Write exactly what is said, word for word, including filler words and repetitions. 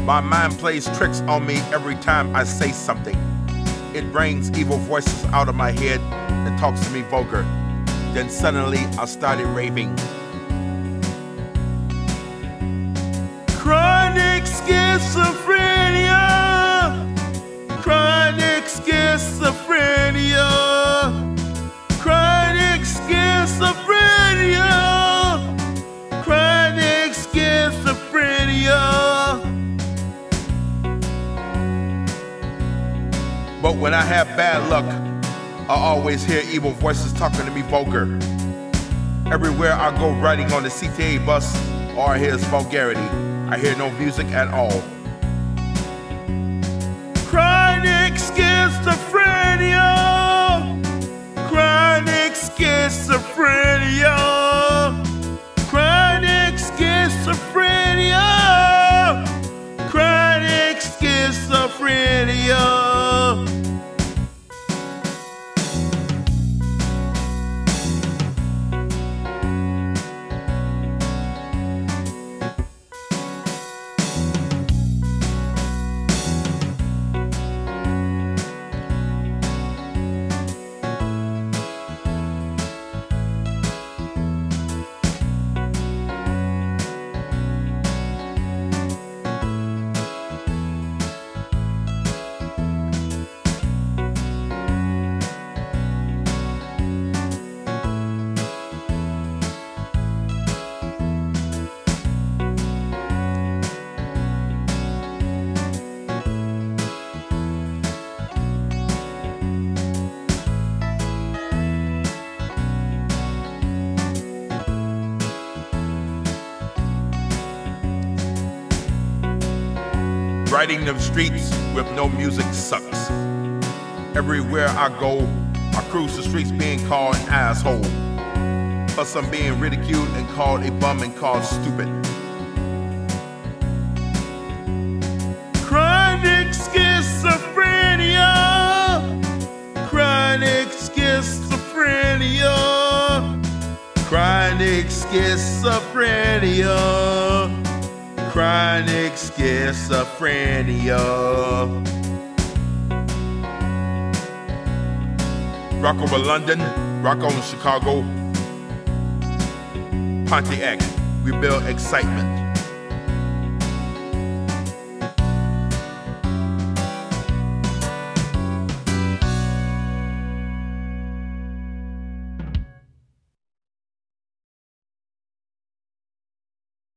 My mind plays tricks on me every time I say something. It brings evil voices out of my head and talks to me vulgar. Then suddenly I started raving. Chronic schizophrenia. Chronic schizophrenia. Chronic schizophrenia. Chronic schizophrenia. But when I have bad luck, I always hear evil voices talking to me vulgar. Everywhere I go riding on the C T A bus, all I hear is vulgarity. I hear no music at all. Chronic schizophrenia. Chronic schizophrenia. Chronic schizophrenia. Chronic schizophrenia. Riding the streets with no music sucks. Everywhere I go, I cruise the streets being called an asshole. Plus I'm being ridiculed and called a bum and called stupid. Chronic schizophrenia. Chronic schizophrenia. Chronic schizophrenia. Chronic schizophrenia. Rock over London, rock on Chicago. Pontiac, we build excitement.